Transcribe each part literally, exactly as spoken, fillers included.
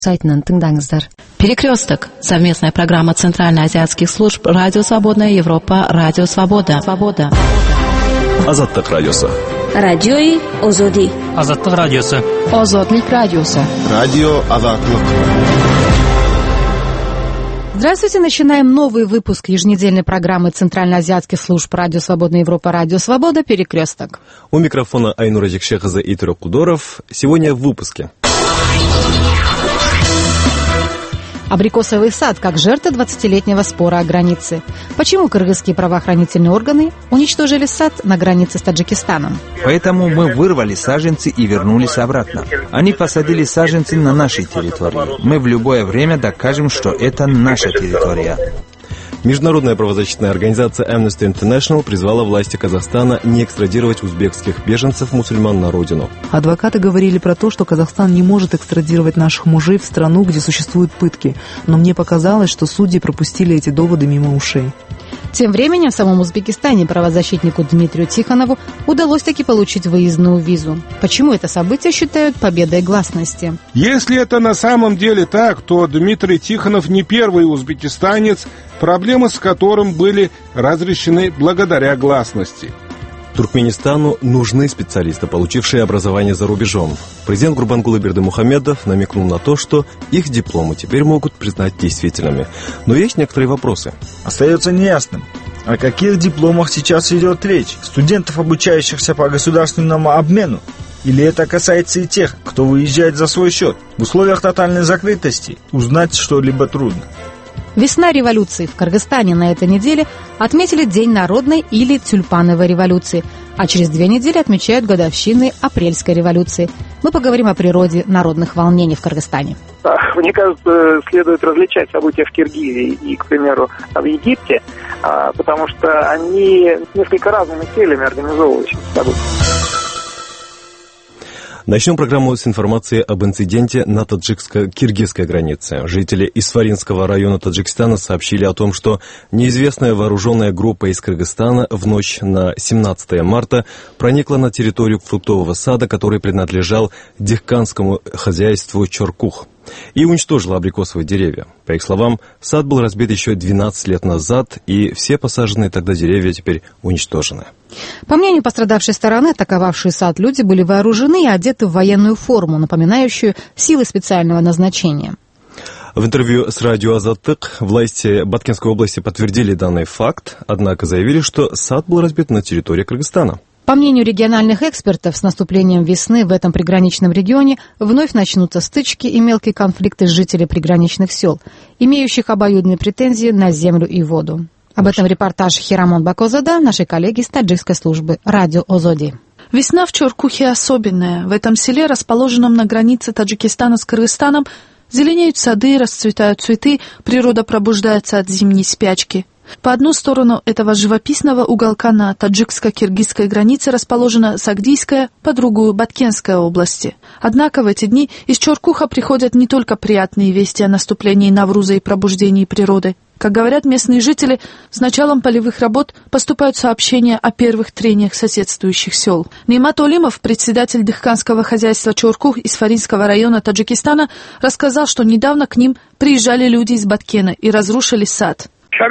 сайтынан тыңдаңыздар. Перекресток. Совместная программа Центральноазиатских служб Радио Свободная Европа, Радио Свобода. Свобода. Азаттык радиосы. Радиои Озоди. Азаттык радиосы. Озодлик радиосы. Радио Азаттык. Здравствуйте, начинаем новый выпуск еженедельной программы Центральноазиатских служб Радио Свободная Европа, Радио Свобода, Перекресток. У микрофона Айнур Азикшехаза и Турек Кудоров. Сегодня в выпуске. Абрикосовый сад как жертва двадцатилетнего спора о границе. Почему кыргызские правоохранительные органы уничтожили сад на границе с Таджикистаном? Поэтому мы вырвали саженцы и вернулись обратно. Они посадили саженцы на нашей территории. Мы в любое время докажем, что это наша территория. Международная правозащитная организация Amnesty International призвала власти Казахстана не экстрадировать узбекских беженцев-мусульман на родину. Адвокаты говорили про то, что Казахстан не может экстрадировать наших мужей в страну, где существуют пытки. Но мне показалось, что судьи пропустили эти доводы мимо ушей. Тем временем в самом Узбекистане правозащитнику Дмитрию Тихонову удалось таки получить выездную визу. Почему это событие считают победой гласности? Если это на самом деле так, то Дмитрий Тихонов не первый узбекистанец, проблемы с которым были разрешены благодаря гласности. Туркменистану нужны специалисты, получившие образование за рубежом. Президент Гурбангулы Бердымухамедов намекнул на то, что их дипломы теперь могут признать действительными. Но есть некоторые вопросы. Остается неясным, о каких дипломах сейчас идет речь? Студентов, обучающихся по государственному обмену? Или это касается и тех, кто выезжает за свой счет? В условиях тотальной закрытости узнать что-либо трудно. Весна революции. В Кыргызстане на этой неделе отметили День народной или тюльпановой революции, а через две недели отмечают годовщины апрельской революции. Мы поговорим о природе народных волнений в Кыргызстане. Мне кажется, следует различать события в Киргизии и, к примеру, в Египте, потому что они несколько разными целями организовывают события. Начнем программу с информации об инциденте на таджикско-киргизской границе. Жители Исфаринского района Таджикистана сообщили о том, что неизвестная вооруженная группа из Кыргызстана в ночь на семнадцатое марта проникла на территорию фруктового сада, который принадлежал дихканскому хозяйству Чоркух, и уничтожила абрикосовые деревья. По их словам, сад был разбит еще двенадцать лет назад, и все посаженные тогда деревья теперь уничтожены. По мнению пострадавшей стороны, атаковавшие сад люди были вооружены и одеты в военную форму, напоминающую силы специального назначения. В интервью с радио Азаттык власти Баткенской области подтвердили данный факт, однако заявили, что сад был разбит на территории Кыргызстана. По мнению региональных экспертов, с наступлением весны в этом приграничном регионе вновь начнутся стычки и мелкие конфликты с жителями приграничных сел, имеющих обоюдные претензии на землю и воду. Об этом репортаж Хирамон Бакозада, нашей коллеги из таджикской службы Радио Озоди. Весна в Чоркухе особенная. В этом селе, расположенном на границе Таджикистана с Кыргызстаном, зеленеют сады, расцветают цветы, природа пробуждается от зимней спячки. По одну сторону этого живописного уголка на таджикско-киргизской границе расположена Сагдийская, по другую – Баткенская области. Однако в эти дни из Чоркуха приходят не только приятные вести о наступлении Навруза и пробуждении природы. Как говорят местные жители, с началом полевых работ поступают сообщения о первых трениях соседствующих сел. Нимат Олимов, председатель дихканского хозяйства Чоркух из Исфаринского района Таджикистана, рассказал, что недавно к ним приезжали люди из Баткена и разрушили сад.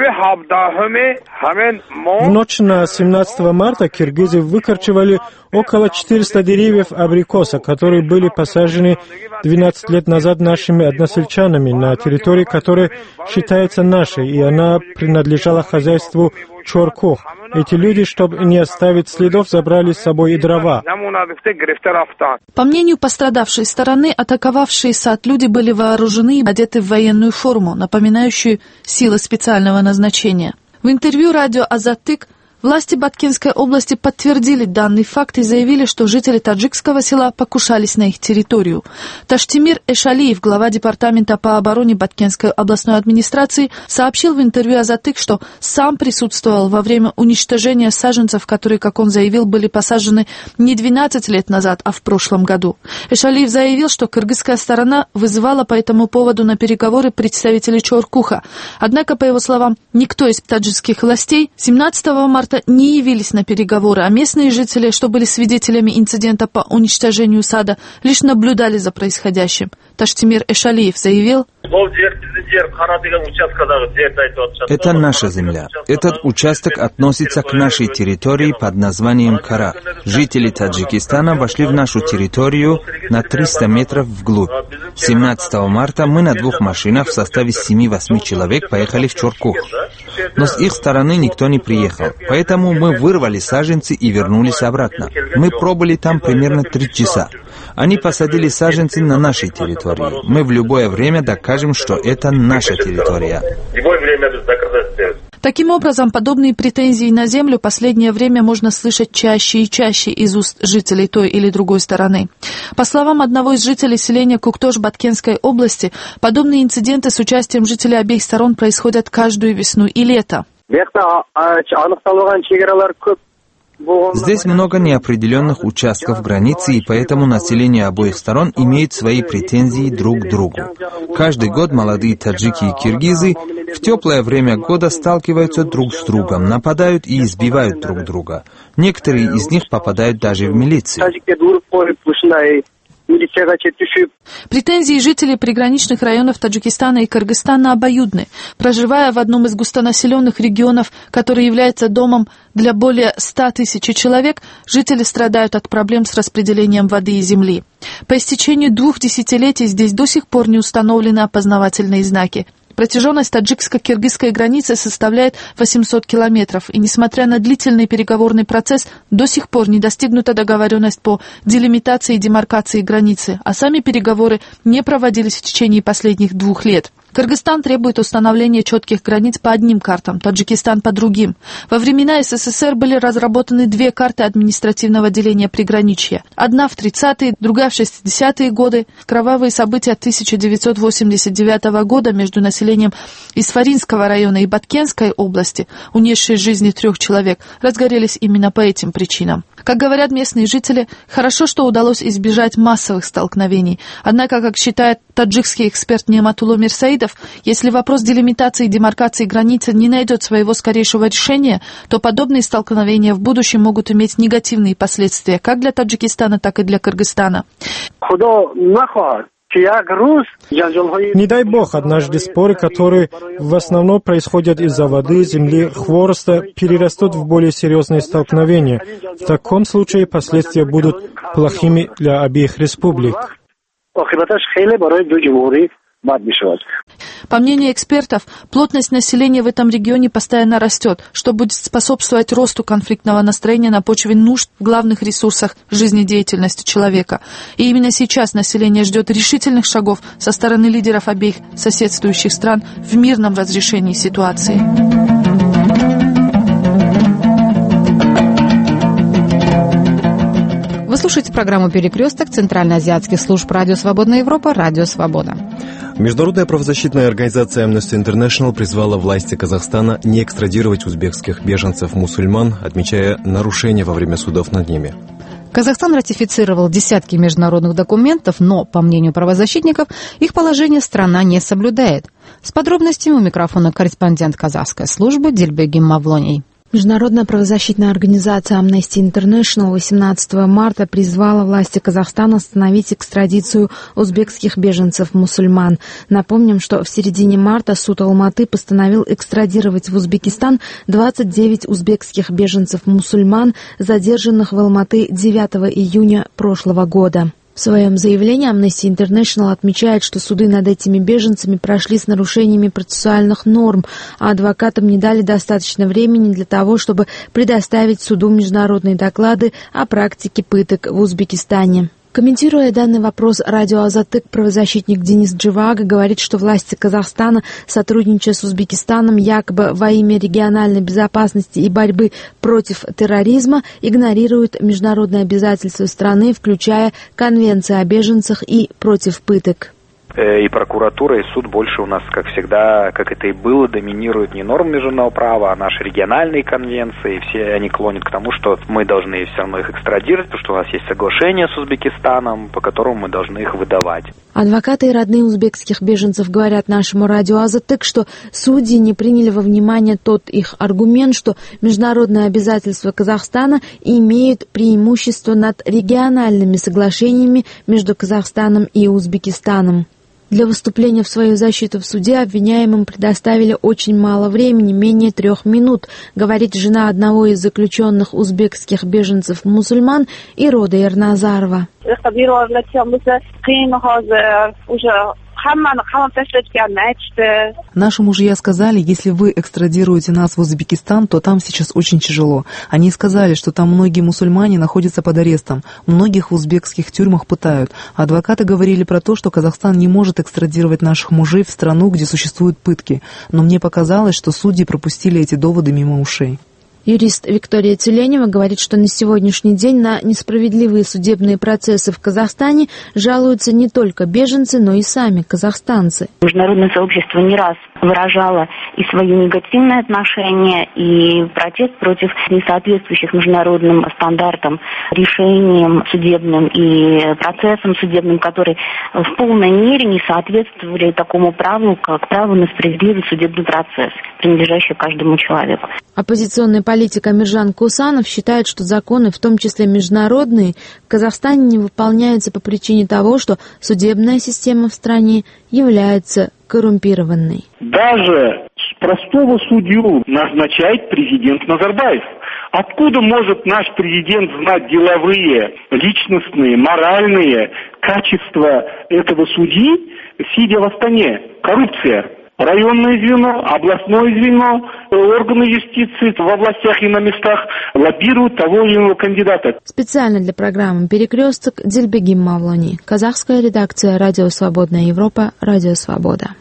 В ночь на семнадцатое марта киргизы выкорчевали около четырёхсот деревьев абрикоса, которые были посажены двенадцать лет назад нашими односельчанами на территории, которая считается нашей, и она принадлежала хозяйству Чоркух. Эти люди, чтобы не оставить следов, забрали с собой и дрова. По мнению пострадавшей стороны, атаковавшие сад люди были вооружены и одеты в военную форму, напоминающую силы специального назначения. В интервью радио Азаттык власти Баткенской области подтвердили данный факт и заявили, что жители таджикского села покушались на их территорию. Таштимир Эшалиев, глава департамента по обороне Баткенской областной администрации, сообщил в интервью Азаттык, что сам присутствовал во время уничтожения саженцев, которые, как он заявил, были посажены не двенадцать лет назад, а в прошлом году. Эшалиев заявил, что кыргызская сторона вызывала по этому поводу на переговоры представителей Чоркуха. Однако, по его словам, никто из таджикских властей семнадцатого марта марта не явились на переговоры, а местные жители, что были свидетелями инцидента по уничтожению сада, лишь наблюдали за происходящим. Таштимир Эшалиев заявил: «Это наша земля. Этот участок относится к нашей территории под названием Кара. Жители Таджикистана вошли в нашу территорию на триста метров вглубь. семнадцатого марта мы на двух машинах в составе семи-восьми человек поехали в Чоркух. Но с их стороны никто не приехал. Поэтому мы вырвали саженцы и вернулись обратно. Мы пробыли там примерно три часа. Они посадили саженцы на нашей территории. Мы в любое время докажем, что это наша территория». Таким образом, подобные претензии на землю последнее время можно слышать чаще и чаще из уст жителей той или другой стороны. По словам одного из жителей селения Куктош Баткенской области, подобные инциденты с участием жителей обеих сторон происходят каждую весну и лето. Здесь много неопределенных участков границы, и поэтому население обоих сторон имеет свои претензии друг к другу. Каждый год молодые таджики и киргизы в теплое время года сталкиваются друг с другом, нападают и избивают друг друга. Некоторые из них попадают даже в милицию. Претензии жителей приграничных районов Таджикистана и Кыргызстана обоюдны. Проживая в одном из густонаселенных регионов, который является домом для более ста тысяч человек, жители страдают от проблем с распределением воды и земли. По истечению двух десятилетий здесь до сих пор не установлены опознавательные знаки. Протяженность таджикско-киргизской границы составляет восемьсот километров, и несмотря на длительный переговорный процесс, до сих пор не достигнута договоренность по делимитации и демаркации границы, а сами переговоры не проводились в течение последних двух лет. Кыргызстан требует установления четких границ по одним картам, Таджикистан по другим. Во времена СССР были разработаны две карты административного деления приграничья. Одна в тридцатые, другая в шестидесятые годы. Кровавые события тысяча девятьсот восемьдесят девятого года между населением Исфаринского района и Баткенской области, унесшие жизни трех человек, разгорелись именно по этим причинам. Как говорят местные жители, хорошо, что удалось избежать массовых столкновений. Однако, как считает таджикский эксперт Нематулло Мирсаидов, если вопрос делимитации и демаркации границы не найдет своего скорейшего решения, то подобные столкновения в будущем могут иметь негативные последствия как для Таджикистана, так и для Кыргызстана. Не дай бог, однажды споры, которые в основном происходят из-за воды, земли, хвороста, перерастут в более серьезные столкновения. В таком случае последствия будут плохими для обеих республик. По мнению экспертов, плотность населения в этом регионе постоянно растет, что будет способствовать росту конфликтного настроения на почве нужд в главных ресурсах жизнедеятельности человека. И именно сейчас население ждет решительных шагов со стороны лидеров обеих соседствующих стран в мирном разрешении ситуации. Вы слушаете программу «Перекресток» Центральноазиатских служб Радио Свободная Европа, Радио Свобода. Международная правозащитная организация Amnesty International призвала власти Казахстана не экстрадировать узбекских беженцев-мусульман, отмечая нарушения во время судов над ними. Казахстан ратифицировал десятки международных документов, но, по мнению правозащитников, их положение страна не соблюдает. С подробностями у микрофона корреспондент казахской службы Дильбегим Мавлоний. Международная правозащитная организация Amnesty International восемнадцатого марта призвала власти Казахстана остановить экстрадицию узбекских беженцев-мусульман. Напомним, что в середине марта суд Алматы постановил экстрадировать в Узбекистан двадцать девять узбекских беженцев-мусульман, задержанных в Алматы девятого июня прошлого года. В своем заявлении Amnesty International отмечает, что суды над этими беженцами прошли с нарушениями процессуальных норм, а адвокатам не дали достаточно времени для того, чтобы предоставить суду международные доклады о практике пыток в Узбекистане. Комментируя данный вопрос, радио «Азатык» правозащитник Денис Дживага говорит, что власти Казахстана, сотрудничая с Узбекистаном якобы во имя региональной безопасности и борьбы против терроризма, игнорируют международные обязательства страны, включая Конвенцию о беженцах и против пыток. И прокуратура, и суд больше у нас, как всегда, как это и было, доминируют не нормы международного права, а наши региональные конвенции. Все они клонят к тому, что мы должны все равно их экстрадировать, потому что у нас есть соглашение с Узбекистаном, по которому мы должны их выдавать. Адвокаты и родные узбекских беженцев говорят нашему радио «Азатык», что судьи не приняли во внимание тот их аргумент, что международные обязательства Казахстана имеют преимущество над региональными соглашениями между Казахстаном и Узбекистаном. Для выступления в свою защиту в суде обвиняемым предоставили очень мало времени, менее трех минут, говорит жена одного из заключенных узбекских беженцев-мусульман Ирода Ерназарова. Наши мужья сказали, если вы экстрадируете нас в Узбекистан, то там сейчас очень тяжело. Они сказали, что там многие мусульмане находятся под арестом, многих в узбекских тюрьмах пытают. Адвокаты говорили про то, что Казахстан не может экстрадировать наших мужей в страну, где существуют пытки. Но мне показалось, что судьи пропустили эти доводы мимо ушей. Юрист Виктория Тюленева говорит, что на сегодняшний день на несправедливые судебные процессы в Казахстане жалуются не только беженцы, но и сами казахстанцы. Международное сообщество не раз выражало и свое негативное отношение, и протест против несоответствующих международным стандартам решениям судебным и процессам судебным, которые в полной мере не соответствовали такому праву, как право на справедливый судебный процесс, принадлежащий каждому человеку. Оппозиционный политик Амиржан Кусанов считает, что законы, в том числе международные, в Казахстане не выполняются по причине того, что судебная система в стране является коррумпированной. Даже простого судью назначает президент Назарбаев. Откуда может наш президент знать деловые, личностные, моральные качества этого судьи, сидя в Астане? Коррупция. Районное звено, областное звено, органы юстиции в областях и на местах лоббируют того или иного кандидата. Специально для программы «Перекресток» Дильбегим Мавлони. Казахская редакция «Радио Свободная Европа», «Радио Свобода».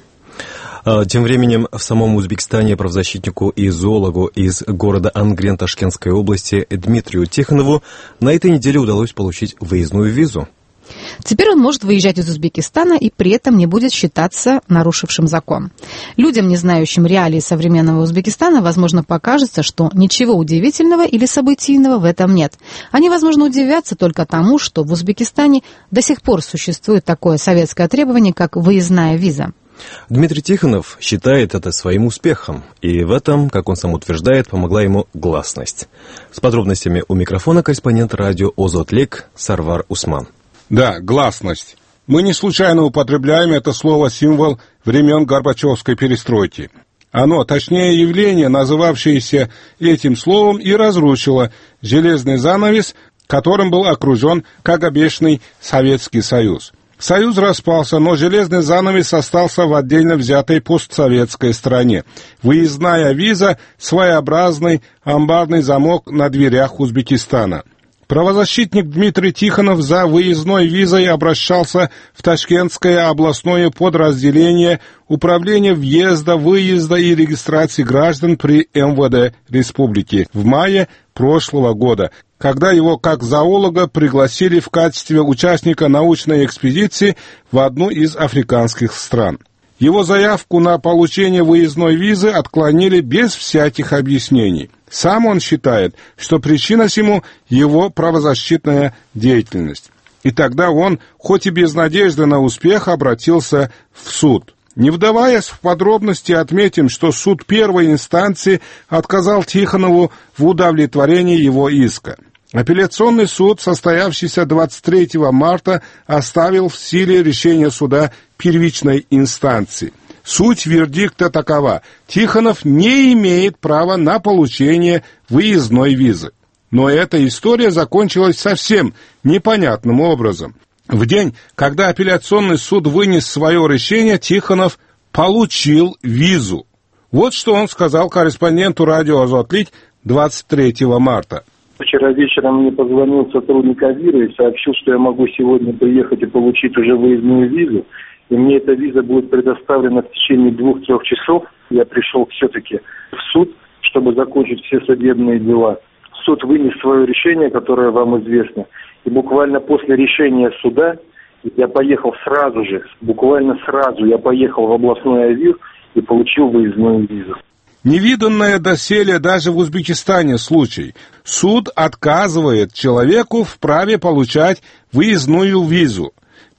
Тем временем в самом Узбекистане правозащитнику и зоологу из города Ангрен Ташкентской области Дмитрию Тихонову на этой неделе удалось получить выездную визу. Теперь он может выезжать из Узбекистана и при этом не будет считаться нарушившим закон. Людям, не знающим реалий современного Узбекистана, возможно, покажется, что ничего удивительного или событийного в этом нет. Они, возможно, удивятся только тому, что в Узбекистане до сих пор существует такое советское требование, как выездная виза. Дмитрий Тихонов считает это своим успехом, и в этом, как он сам утверждает, помогла ему гласность. С подробностями у микрофона корреспондент радио «Озотлик» Сарвар Усман. Да, гласность. Мы не случайно употребляем это слово-символ времен Горбачевской перестройки. Оно, точнее явление, называвшееся этим словом, и разрушило железный занавес, которым был окружен КГБшный Советский Союз. Союз распался, но железный занавес остался в отдельно взятой постсоветской стране. Выездная виза – своеобразный амбарный замок на дверях Узбекистана. Правозащитник Дмитрий Тихонов за выездной визой обращался в Ташкентское областное подразделение Управления въезда, выезда и регистрации граждан при эм вэ дэ республики в мае прошлого года, когда его как зоолога пригласили в качестве участника научной экспедиции в одну из африканских стран. Его заявку на получение выездной визы отклонили без всяких объяснений. Сам он считает, что причина всему его правозащитная деятельность. И тогда он, хоть и без надежды на успех, обратился в суд. Не вдаваясь в подробности, отметим, что суд первой инстанции отказал Тихонову в удовлетворении его иска. Апелляционный суд, состоявшийся двадцать третьего марта, оставил в силе решение суда первичной инстанции. Суть вердикта такова: Тихонов не имеет права на получение выездной визы. Но эта история закончилась совсем непонятным образом. В день, когда апелляционный суд вынес свое решение, Тихонов получил визу. Вот что он сказал корреспонденту радио «Азотлик» двадцать третьего марта. Вчера вечером мне позвонил сотрудник Авира и сообщил, что я могу сегодня приехать и получить уже выездную визу. И мне эта виза будет предоставлена в течение двух-трех часов. Я пришел все-таки в суд, чтобы закончить все судебные дела. Суд вынес свое решение, которое вам известно. И буквально после решения суда я поехал сразу же, буквально сразу я поехал в областной Авир и получил выездную визу. Невиданное доселе даже в Узбекистане случай. Суд отказывает человеку в праве получать выездную визу.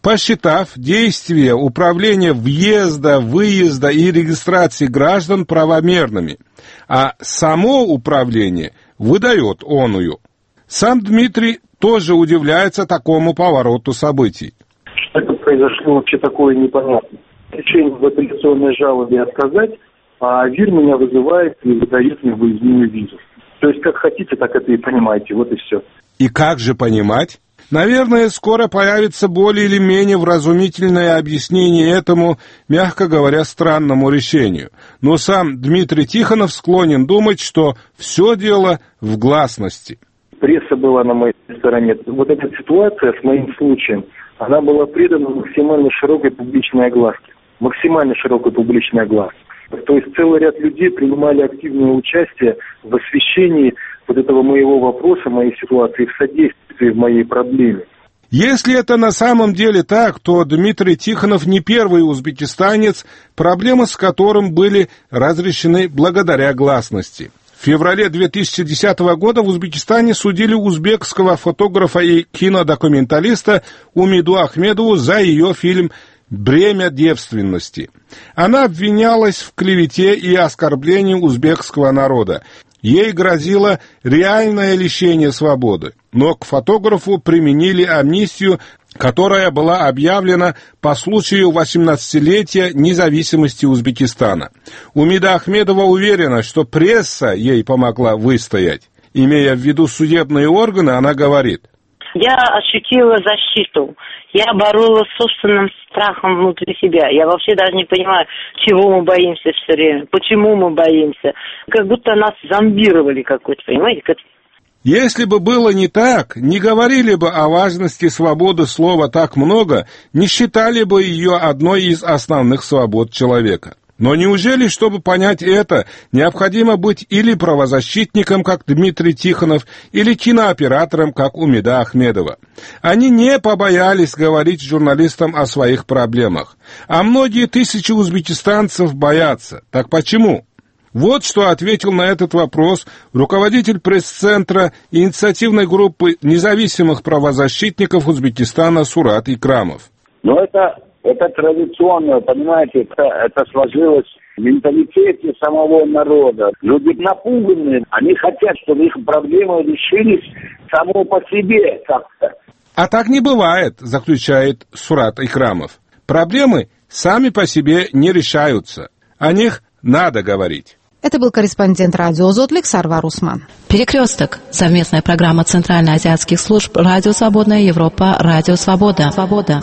посчитав действия управления въезда, выезда и регистрации граждан правомерными, а само управление выдает оную. Сам Дмитрий тоже удивляется такому повороту событий. Что это произошло вообще такое непонятное. Решение в апелляционной жалобе отказать, а ВИР меня вызывает и выдает мне выездную визу. То есть как хотите, так это и понимаете, вот и все. И как же понимать? Наверное, скоро появится более или менее вразумительное объяснение этому, мягко говоря, странному решению. Но сам Дмитрий Тихонов склонен думать, что все дело в гласности. Пресса была на моей стороне. Вот эта ситуация с моим случаем, она была придана максимально широкой публичной огласке. Максимально широкой публичной огласке. То есть целый ряд людей принимали активное участие в освещении вот этого моего вопроса, моей ситуации, в содействии в моей проблеме. Если это на самом деле так, то Дмитрий Тихонов не первый узбекистанец, проблемы с которым были разрешены благодаря гласности. В феврале две тысячи десятого года в Узбекистане судили узбекского фотографа и кинодокументалиста Умиду Ахмедову за ее фильм «Бремя девственности». Она обвинялась в клевете и оскорблении узбекского народа. Ей грозило реальное лишение свободы. Но к фотографу применили амнистию, которая была объявлена по случаю восемнадцатилетия независимости Узбекистана. Умида Ахмедова уверена, что пресса ей помогла выстоять. Имея в виду судебные органы, она говорит: «Я ощутила защиту. Я боролась с собственным страхом внутри себя. Я вообще даже не понимаю, чего мы боимся все время, почему мы боимся. Как будто нас зомбировали какой-то, понимаете, как». Если бы было не так, не говорили бы о важности свободы слова так много, не считали бы ее одной из основных свобод человека. Но неужели, чтобы понять это, необходимо быть или правозащитником, как Дмитрий Тихонов, или кинооператором, как Умида Ахмедова? Они не побоялись говорить журналистам о своих проблемах. А многие тысячи узбекистанцев боятся. Так почему? Вот что ответил на этот вопрос руководитель пресс-центра инициативной группы независимых правозащитников Узбекистана Сурат Икрамов. Но это, это традиционно, понимаете, это, это сложилось в менталитете самого народа. Люди напуганы, они хотят, чтобы их проблемы решились само по себе как-то. А так не бывает, заключает Сурат Икрамов. Проблемы сами по себе не решаются. О них надо говорить. Это был корреспондент радио «Озотлик» Сарвар Усман. «Перекресток» — совместная программа Центральноазиатских служб «Радио Свободная Европа», «Радио Свобода». Свобода.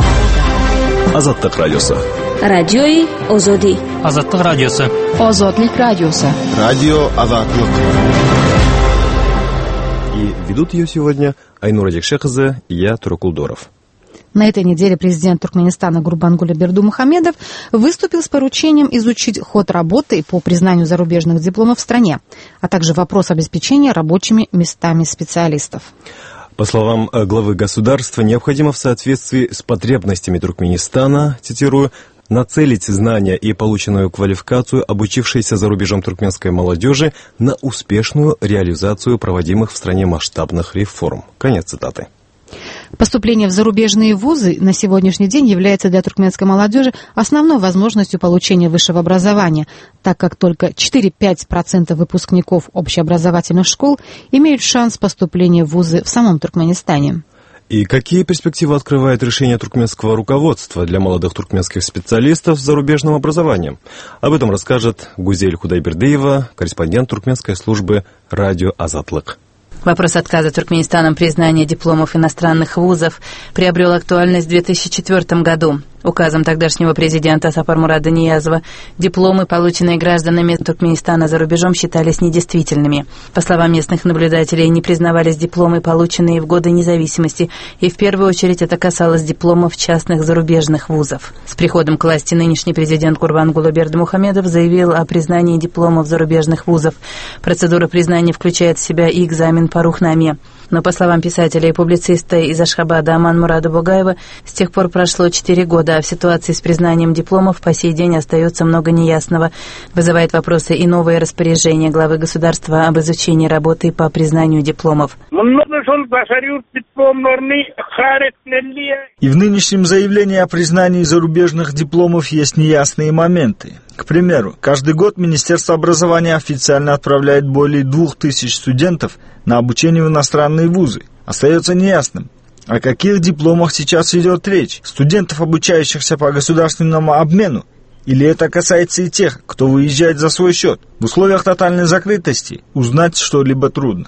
Азаттык радиосы. Радиои Озоди. Азаттык радиосы. Озотлик радиосы. Радио Азаттык. И ведут ее сегодня Айнура Декшехзе и я, Туракулдоров. На этой неделе президент Туркменистана Гурбангулы Бердымухамедов выступил с поручением изучить ход работы по признанию зарубежных дипломов в стране, а также вопрос обеспечения рабочими местами специалистов. По словам главы государства, необходимо в соответствии с потребностями Туркменистана, цитирую, нацелить знания и полученную квалификацию обучившейся за рубежом туркменской молодежи на успешную реализацию проводимых в стране масштабных реформ. Конец цитаты. Поступление в зарубежные вузы на сегодняшний день является для туркменской молодежи основной возможностью получения высшего образования, так как только четыре-пять процентов выпускников общеобразовательных школ имеют шанс поступления в вузы в самом Туркменистане. И какие перспективы открывает решение туркменского руководства для молодых туркменских специалистов с зарубежным образованием? Об этом расскажет Гузель Худайбердиева, корреспондент туркменской службы «Радио Азатлык». Вопрос отказа Туркменистаном признания дипломов иностранных вузов приобрел актуальность в две тысячи четвёртом году. Указом тогдашнего президента Сапармурада Ниязова дипломы, полученные гражданами Туркменистана за рубежом, считались недействительными. По словам местных наблюдателей, не признавались дипломы, полученные в годы независимости, и в первую очередь это касалось дипломов частных зарубежных вузов. С приходом к власти нынешний президент Гурбангулы Бердымухамедов заявил о признании дипломов зарубежных вузов. Процедура признания включает в себя и экзамен по рухнаме. Но, по словам писателя и публициста из Ашхабада Аманмурада Бугаева, с тех пор прошло четыре года, а в ситуации с признанием дипломов по сей день остается много неясного. Вызывает вопросы и новое распоряжение главы государства об изучении работы по признанию дипломов. И в нынешнем заявлении о признании зарубежных дипломов есть неясные моменты. К примеру, каждый год Министерство образования официально отправляет более двух тысяч студентов на обучение в иностранные вузы. Остается неясным, о каких дипломах сейчас идет речь. Студентов, обучающихся по государственному обмену? Или это касается и тех, кто выезжает за свой счет? В условиях тотальной закрытости узнать что-либо трудно.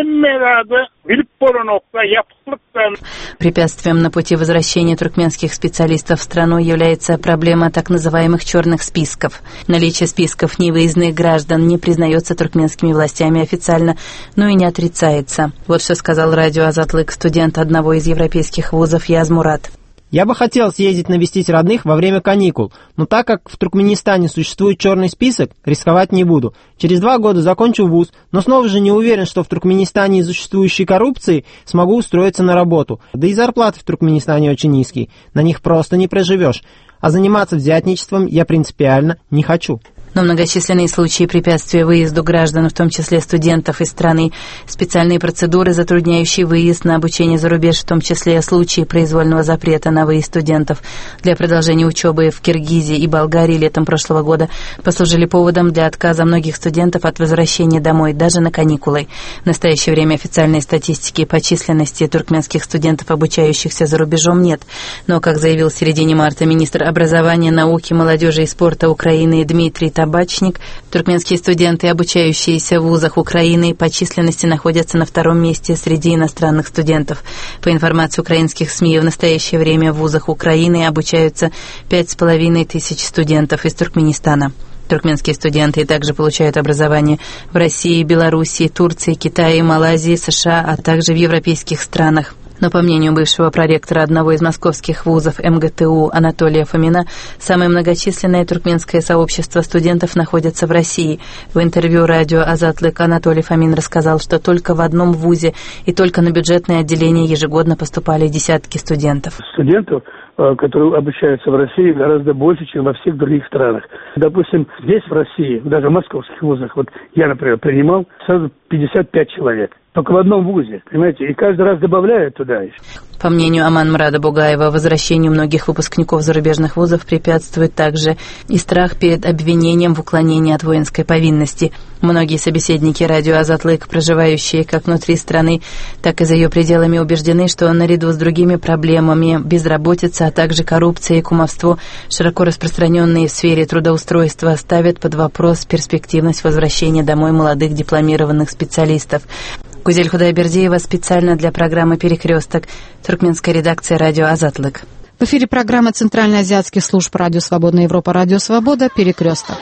Препятствием на пути возвращения туркменских специалистов в страну является проблема так называемых черных списков. Наличие списков невыездных граждан не признается туркменскими властями официально, но и не отрицается. Вот что сказал радио Азатлык студент одного из европейских вузов Яз Мурат. Я бы хотел съездить навестить родных во время каникул, но так как в Туркменистане существует черный список, рисковать не буду. Через два года закончу вуз, но снова же не уверен, что в Туркменистане из-за существующей коррупции смогу устроиться на работу. Да и зарплаты в Туркменистане очень низкие, на них просто не проживешь. А заниматься взятничеством я принципиально не хочу. Но многочисленные случаи препятствия выезду граждан, в том числе студентов из страны, специальные процедуры, затрудняющие выезд на обучение за рубеж, в том числе случаи произвольного запрета на выезд студентов для продолжения учебы в Киргизии и Болгарии летом прошлого года, послужили поводом для отказа многих студентов от возвращения домой, даже на каникулы. В настоящее время официальной статистики по численности туркменских студентов, обучающихся за рубежом, нет. Но, как заявил в середине марта министр образования, науки, молодежи и спорта Украины Дмитрий Табачник, Табачник, туркменские студенты, обучающиеся в вузах Украины, по численности находятся на втором месте среди иностранных студентов. По информации украинских СМИ, в настоящее время в вузах Украины обучаются пять с половиной тысяч студентов из Туркменистана. Туркменские студенты также получают образование в России, Белоруссии, Турции, Китае, Малайзии, США, а также в европейских странах. Но, по мнению бывшего проректора одного из московских вузов эм гэ тэ у Анатолия Фомина, самое многочисленное туркменское сообщество студентов находится в России. В интервью радио «Азатлык» Анатолий Фомин рассказал, что только в одном вузе и только на бюджетное отделение ежегодно поступали десятки студентов. Студентов, которые обучаются в России, гораздо больше, чем во всех других странах. Допустим, здесь, в России, даже в московских вузах, вот я, например, принимал сразу пятьдесят пять человек. Только в одном вузе, понимаете, и каждый раз добавляют туда еще. По мнению Аманмурада Бугаева, возвращению многих выпускников зарубежных вузов препятствует также и страх перед обвинением в уклонении от воинской повинности. Многие собеседники радио «Азатлык», проживающие как внутри страны, так и за ее пределами, убеждены, что наряду с другими проблемами безработица, а также коррупция и кумовство, широко распространенные в сфере трудоустройства, ставят под вопрос перспективность возвращения домой молодых дипломированных специалистов. Гузель Худайбердиева специально для программы «Перекресток», туркменская редакция радио «Азатлык». В эфире программа Центральноазиатских служб «Радио Свободная Европа», «Радио Свобода», «Перекресток».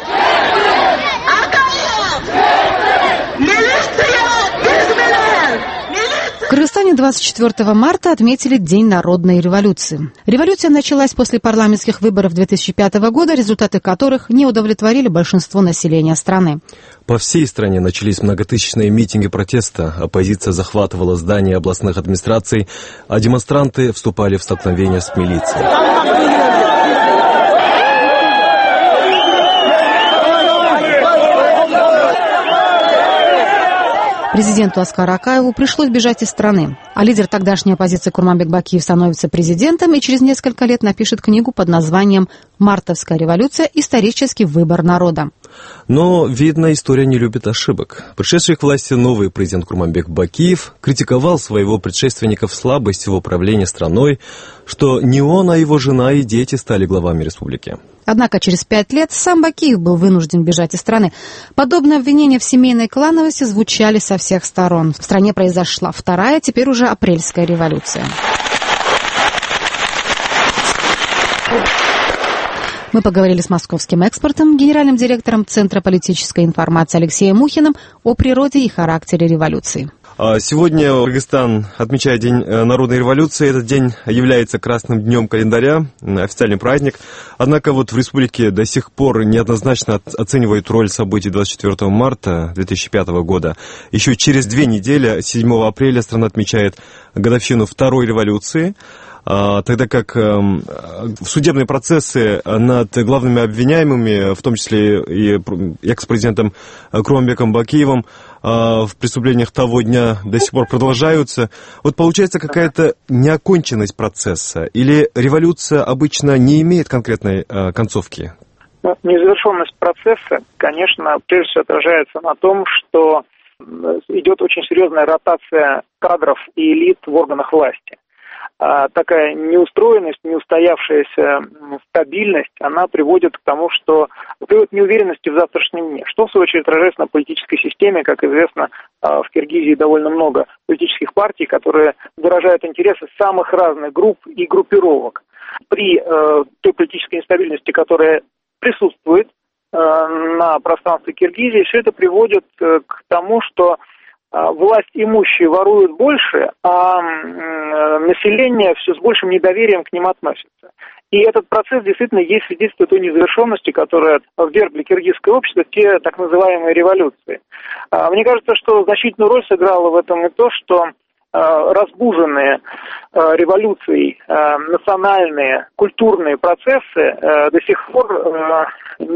В Кыргызстане двадцать четвёртого марта отметили День народной революции. Революция началась после парламентских выборов две тысячи пятого года, результаты которых не удовлетворили большинство населения страны. По всей стране начались многотысячные митинги протеста, оппозиция захватывала здания областных администраций, а демонстранты вступали в столкновения с милицией. Президенту Аскару Акаеву пришлось бежать из страны, а лидер тогдашней оппозиции Курманбек Бакиев становится президентом и через несколько лет напишет книгу под названием «Мартовская революция. Исторический выбор народа». Но, видно, история не любит ошибок. Пришедший к власти новый президент Курманбек Бакиев критиковал своего предшественника в слабости в управлении страной, что не он, а его жена и дети стали главами республики. Однако через пять лет сам Бакиев был вынужден бежать из страны. Подобные обвинения в семейной клановости звучали со всех сторон. В стране произошла вторая, теперь уже апрельская революция. Мы поговорили с московским экспертом, генеральным директором Центра политической информации Алексеем Мухиным о природе и характере революции. Сегодня Кыргызстан отмечает День народной революции. Этот день является красным днем календаря, официальный праздник. Однако вот в республике до сих пор неоднозначно оценивают роль событий двадцать четвёртого марта две тысячи пятого года. Еще через две недели, седьмого апреля, страна отмечает годовщину второй революции, тогда как судебные процессы над главными обвиняемыми, в том числе и экс-президентом Кромбеком Бакиевым, в преступлениях того дня до сих пор продолжаются. Вот получается какая-то неоконченность процесса, или революция обычно не имеет конкретной концовки? Ну, незавершенность процесса, конечно, прежде всего отражается на том, что идет очень серьезная ротация кадров и элит в органах власти. А такая неустроенность, неустоявшаяся стабильность, она приводит к тому, что приводит к неуверенности в завтрашнем дне, что в свою очередь отражается на политической системе. Как известно, в Киргизии довольно много политических партий, которые выражают интересы самых разных групп и группировок. При э, той политической нестабильности, которая присутствует э, на пространстве Киргизии, все это приводит э, к тому, что власть имущие воруют больше, а население все с большим недоверием к ним относится. И этот процесс действительно есть свидетельство той незавершенности, которая ввергли киргизское общество в те так называемые революции. Мне кажется, что значительную роль сыграло в этом и то, что разбуженные революцией национальные, культурные процессы до сих пор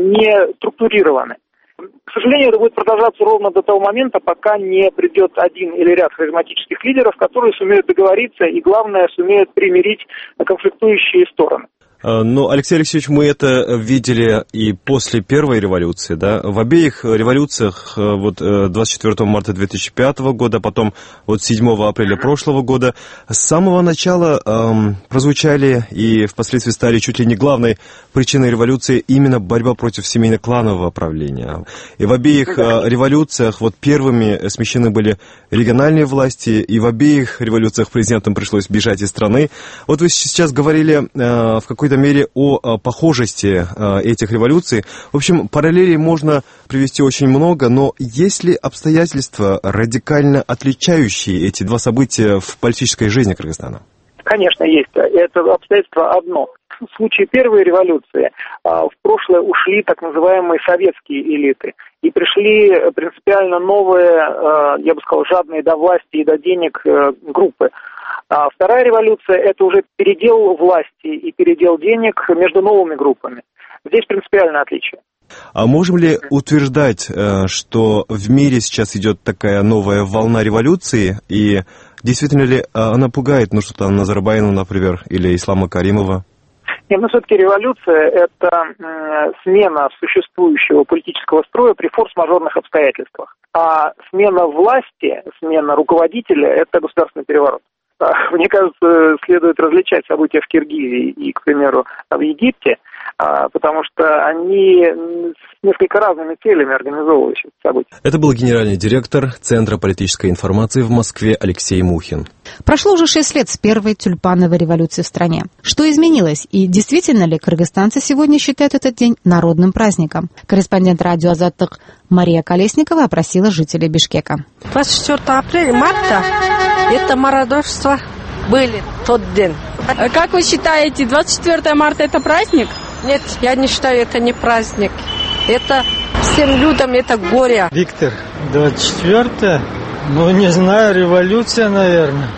не структурированы. К сожалению, это будет продолжаться ровно до того момента, пока не придет один или ряд харизматических лидеров, которые сумеют договориться и, главное, сумеют примирить конфликтующие стороны. Но, Алексей Алексеевич, мы это видели и после первой революции, да, в обеих революциях, вот двадцать четвёртого марта две тысячи пятого года, потом вот седьмого апреля прошлого года, с самого начала эм, прозвучали и впоследствии стали чуть ли не главной причиной революции именно борьба против семейно-кланового правления. И в обеих э, революциях вот первыми смещены были региональные власти, и в обеих революциях президентам пришлось бежать из страны. Вот вы сейчас говорили э, в какой В какой-то мере о похожести этих революций. В общем, параллелей можно привести очень много, но есть ли обстоятельства, радикально отличающие эти два события в политической жизни Кыргызстана? Конечно, есть. Это обстоятельство одно. В случае первой революции в прошлое ушли так называемые советские элиты. И пришли принципиально новые, я бы сказал, жадные до власти и до денег группы. А вторая революция – это уже передел власти и передел денег между новыми группами. Здесь принципиальное отличие. А можем ли утверждать, что в мире сейчас идет такая новая волна революции, и действительно ли она пугает Нурсултана Назарбаева, например, или Ислама Каримова? Нет, но все-таки революция – это э, смена существующего политического строя при форс-мажорных обстоятельствах. А смена власти, смена руководителя – это государственный переворот. Мне кажется, следует различать события в Киргизии и, к примеру, в Египте, потому что они с несколько разными целями организовывают эти события. Это был генеральный директор Центра политической информации в Москве Алексей Мухин. Прошло уже шесть лет с первой тюльпановой революции в стране. Что изменилось? И действительно ли кыргызстанцы сегодня считают этот день народным праздником? Корреспондент радио «Азаттык» Мария Колесникова опросила жителей Бишкека. двадцать четвёртого апреля, марта, это мародерство были тот день. Как вы считаете, двадцать четвёртого марта это праздник? Нет, я не считаю, это не праздник. Это всем людям это горе. Виктор, двадцать четвёртое, ну не знаю, революция, наверное.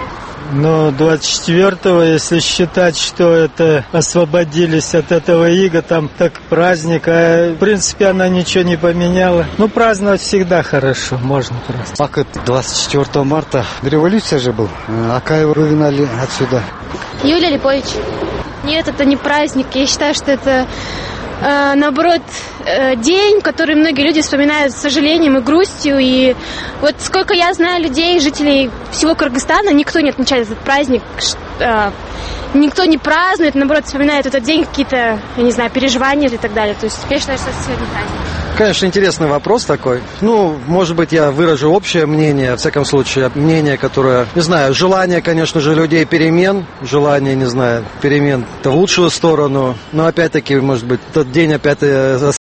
Но двадцать четвёртого, если считать, что это освободились от этого ига, там так праздник, а в принципе она ничего не поменяла. Ну, праздновать всегда хорошо, можно праздновать. Как это двадцать четвёртого марта? Революция же был. Акаева выгнали отсюда. Юлия Липович. Нет, это не праздник. Я считаю, что это... наоборот, день, который многие люди вспоминают с сожалением и грустью. И вот сколько я знаю людей, жителей всего Кыргызстана, никто не отмечает этот праздник, никто не празднует, наоборот, вспоминает этот день какие-то, я не знаю, переживания и так далее. То есть я считаю, что это сегодня праздник. Конечно, интересный вопрос такой. Ну, может быть, я выражу общее мнение, во всяком случае, мнение, которое, не знаю, желание, конечно же, людей перемен, желание, не знаю, перемен в лучшую сторону, но опять-таки, может быть, тот день опять